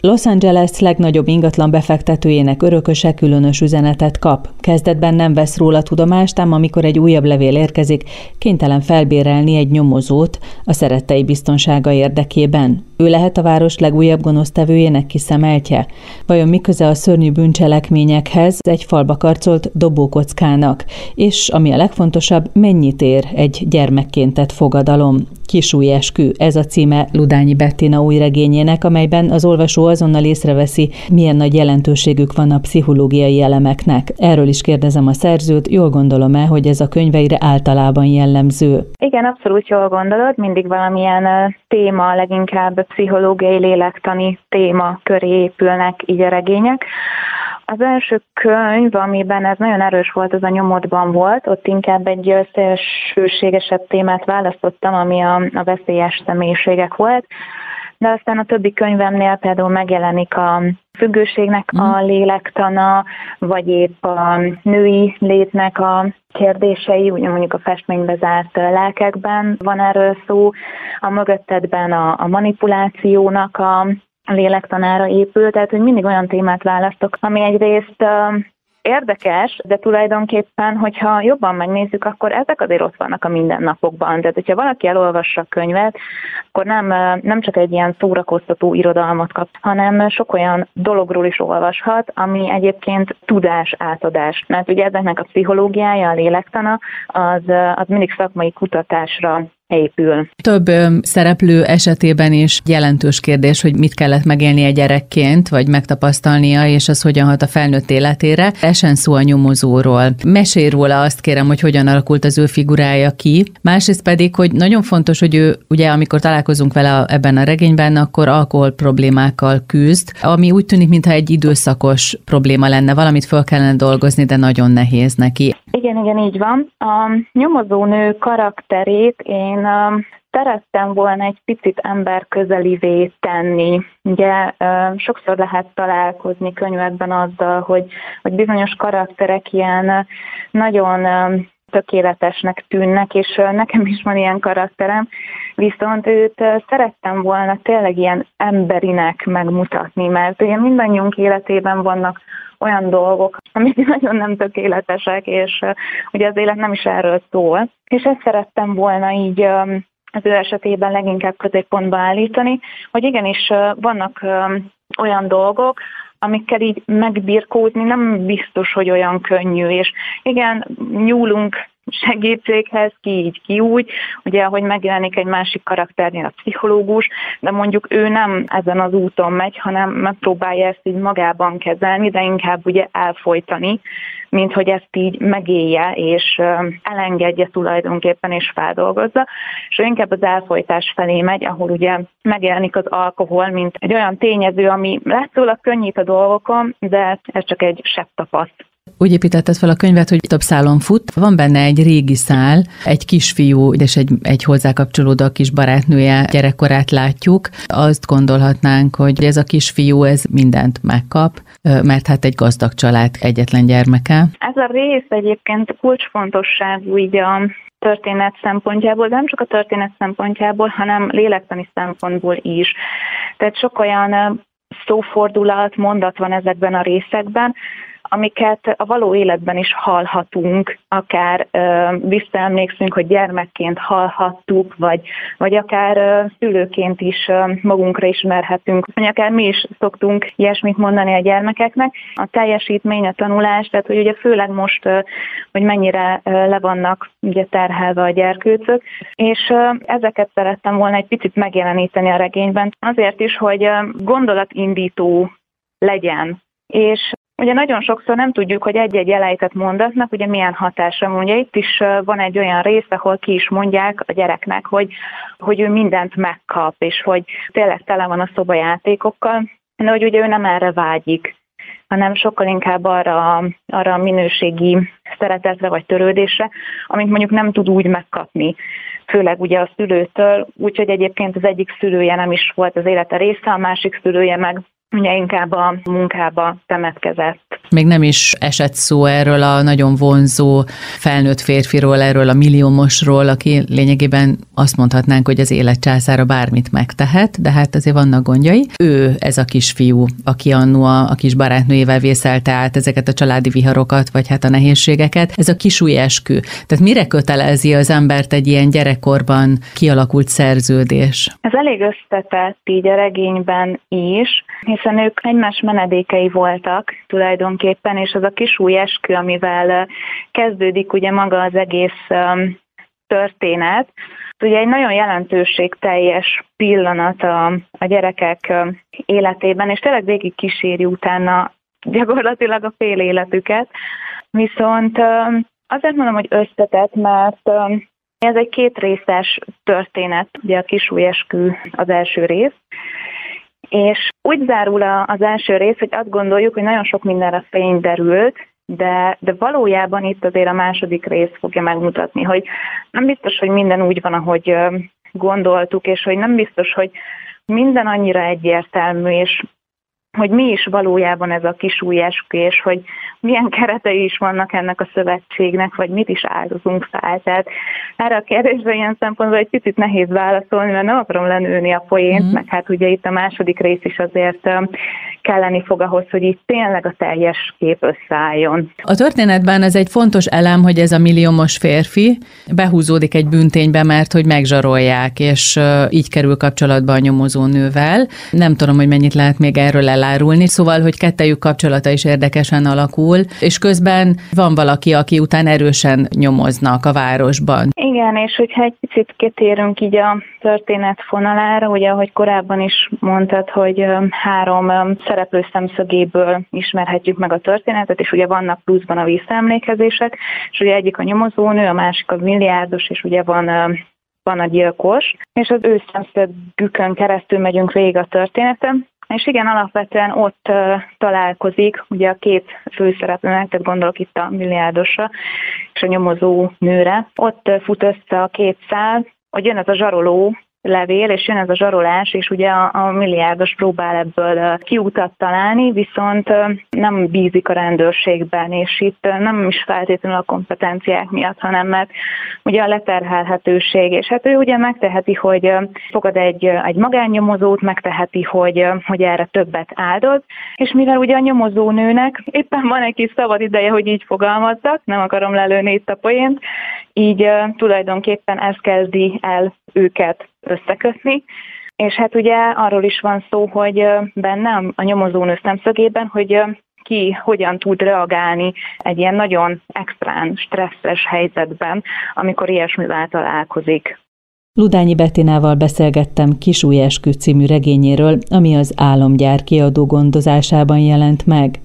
Los Angeles legnagyobb ingatlan befektetőjének örököse különös üzenetet kap. Kezdetben nem vesz róla tudomást, ám amikor egy újabb levél érkezik, kénytelen felbérelni egy nyomozót a szerettei biztonsága érdekében. Ő lehet a város legújabb gonosztevőjének kiszemeltje? Vajon mi köze a szörnyű bűncselekményekhez egy falba karcolt dobókockának? És ami a legfontosabb, mennyit ér egy gyermekként tett fogadalom? Kisúlyeskü, ez a címe Ludányi Bettina új regényének, amelyben az olvasó azonnal észreveszi, milyen nagy jelentőségük van a pszichológiai elemeknek. Erről is kérdezem a szerzőt, jól gondolom-e, hogy ez a könyveire általában jellemző? Igen, abszolút jól gondolod, mindig valamilyen téma, leginkább pszichológiai, lélektani téma köré épülnek így a regények. Az első könyv, amiben ez nagyon erős volt, az a Nyomodban volt, ott inkább egy szélsőségesebb témát választottam, ami a veszélyes személyiségek volt, de aztán a többi könyvemnél például megjelenik a függőségnek a lélektana, vagy épp a női létnek a kérdései, ugye mondjuk a festménybe zárt lelkekben van erről szó, a mögöttedben a manipulációnak a lélektanára épül, tehát hogy mindig olyan témát választok, ami egyrészt érdekes, de tulajdonképpen, hogyha jobban megnézzük, akkor ezek azért ott vannak a mindennapokban. Tehát, hogyha valaki elolvassa a könyvet, akkor nem csak egy ilyen szórakoztató irodalmat kap, hanem sok olyan dologról is olvashat, ami egyébként tudás átadás. Mert ugye ezeknek a pszichológiája, a lélektana, az mindig szakmai kutatásra épül. Több szereplő esetében is jelentős kérdés, hogy mit kellett megélnie gyerekként, vagy megtapasztalnia, és az hogyan hat a felnőtt életére. Esen szó a nyomozóról. Mesélj róla, azt kérem, hogy hogyan alakult az ő figurája ki. Másrészt pedig, hogy nagyon fontos, hogy ő, ugye, amikor találkozunk vele ebben a regényben, akkor alkohol problémákkal küzd, ami úgy tűnik, mintha egy időszakos probléma lenne, valamit föl kellene dolgozni, de nagyon nehéz neki. Igen, így van. A nyomozónő karakterét én szerettem volna egy picit emberközelivé tenni. Ugye sokszor lehet találkozni könyvekben azzal, hogy bizonyos karakterek ilyen nagyon tökéletesnek tűnnek, és nekem is van ilyen karakterem, viszont őt szerettem volna tényleg ilyen emberinek megmutatni, mert ugye mindannyiunk életében vannak olyan dolgok, amik nagyon nem tökéletesek, és ugye az élet nem is erről szól. És ezt szerettem volna így az ő esetében leginkább középpontba állítani, hogy igenis vannak olyan dolgok, amikkel így megbirkózni nem biztos, hogy olyan könnyű, és igen, nyúlunk segítséghez, ki így, ki úgy, ugye, ahogy megjelenik egy másik karakternél a pszichológus, de mondjuk ő nem ezen az úton megy, hanem megpróbálja ezt így magában kezelni, de inkább ugye elfojtani, mint hogy ezt így megélje, és elengedje tulajdonképpen, és feldolgozza, és ő inkább az elfojtás felé megy, ahol ugye megjelenik az alkohol, mint egy olyan tényező, ami látszólag könnyít a dolgokon, de ez csak egy sebb tapaszt. Úgy építetted fel a könyvet, hogy több szálon fut. Van benne egy régi szál, egy kisfiú és egy hozzá kapcsolódó kis barátnője gyerekkorát látjuk. Azt gondolhatnánk, hogy ez a kisfiú ez mindent megkap, mert hát egy gazdag család egyetlen gyermeke. Ez a rész egyébként kulcsfontosságú így a történet szempontjából, de nem csak a történet szempontjából, hanem lélektani szempontból is. Tehát sok olyan szófordulat, mondat van ezekben a részekben, amiket a való életben is hallhatunk, akár visszaemlékszünk, hogy gyermekként hallhattuk, vagy akár szülőként is magunkra ismerhetünk, vagy akár mi is szoktunk ilyesmit mondani a gyermekeknek. A teljesítmény, a tanulás, tehát hogy ugye főleg most, hogy mennyire le vannak ugye terhelve a gyerkőcök, és ezeket szerettem volna egy picit megjeleníteni a regényben, azért is, hogy gondolatindító legyen, és ugye nagyon sokszor nem tudjuk, hogy egy-egy elejtett mondatnak ugye milyen hatása van. Ugye itt is van egy olyan rész, ahol ki is mondják a gyereknek, hogy ő mindent megkap, és hogy tényleg tele van a szobajátékokkal, de hogy ugye ő nem erre vágyik, hanem sokkal inkább arra a minőségi szeretetre vagy törődésre, amit mondjuk nem tud úgy megkapni. Főleg ugye a szülőtől, úgyhogy egyébként az egyik szülője nem is volt az élete része, a másik szülője meg ugye inkább a munkába temetkezett. Még nem is esett szó erről a nagyon vonzó felnőtt férfiról, erről a milliómosról, aki lényegében azt mondhatnánk, hogy az élet császára bármit megtehet, de hát azért vannak gondjai. Ő ez a kisfiú, aki annó a kis barátnőjével vészelte át ezeket a családi viharokat, vagy hát a nehézségeket. Ez a kisujjeskü. Tehát mire kötelezi az embert egy ilyen gyerekkorban kialakult szerződés? Ez elég összetett így a regényben is, hiszen ők egymás menedékei voltak tulajdonképpen, és az a kisujjeskü, amivel kezdődik ugye maga az egész történet, ugye egy nagyon jelentőségteljes pillanat a gyerekek életében, és tényleg végig kíséri utána gyakorlatilag a fél életüket. Viszont azért mondom, hogy összetett, mert ez egy kétrészes történet, ugye a kisujjeskü az első rész, és úgy zárul az első rész, hogy azt gondoljuk, hogy nagyon sok mindenre fény derült, de valójában itt azért a második rész fogja megmutatni, hogy nem biztos, hogy minden úgy van, ahogy gondoltuk, és hogy nem biztos, hogy minden annyira egyértelmű, és hogy mi is valójában ez a kisujjeskü, és hogy milyen keretei is vannak ennek a szövetségnek, vagy mit is áldozunk fel. Tehát erre a kérdésre ilyen szempontból egy picit nehéz válaszolni, mert nem akarom lenőni a poént, meg hát ugye itt a második rész is azért kelleni fog ahhoz, hogy itt tényleg a teljes kép összeálljon. A történetben ez egy fontos elem, hogy ez a milliómos férfi behúzódik egy bűnténybe, mert hogy megzsarolják, és így kerül kapcsolatba a nyomozónővel. Nem tudom, hogy mennyit lehet még erről elárulni, szóval, hogy kettejük kapcsolata is érdekesen alakul, és közben van valaki, aki után erősen nyomoznak a városban. Igen, és hogyha egy picit kitérünk így a történet fonalára, ugye, ahogy korábban is mondtad, hogy 3 szereplő szemszögéből ismerhetjük meg a történetet, és ugye vannak pluszban a visszaemlékezések, és ugye egyik a nyomozónő, a másik a milliárdos, és ugye van a gyilkos, és az ő szemszögükön keresztül megyünk végig a történeten. És igen, alapvetően ott találkozik ugye a két főszereplőnek, tehát gondolok itt a milliárdosra és a nyomozó nőre. Ott fut össze a két szál, hogy jön ez a zsaroló levél, és jön ez a zsarolás, és ugye a milliárdos próbál ebből kiutat találni, viszont nem bízik a rendőrségben, és itt nem is feltétlenül a kompetenciák miatt, hanem mert ugye a leterhelhetőség, és hát ő ugye megteheti, hogy fogad egy magánnyomozót, megteheti, hogy erre többet áldoz, és mivel ugye a nyomozónőnek éppen van egy kis szabad ideje, hogy így fogalmazzak, nem akarom lelőni itt a poént, így tulajdonképpen ez kezdi el őket összekötni, és hát ugye arról is van szó, hogy bennem a nyomozónő szemszögében, hogy ki hogyan tud reagálni egy ilyen nagyon extrán, stresszes helyzetben, amikor ilyesmivel találkozik. Ludányi Bettinával beszélgettem Kisujjeskü című regényéről, ami az Álomgyár kiadó gondozásában jelent meg.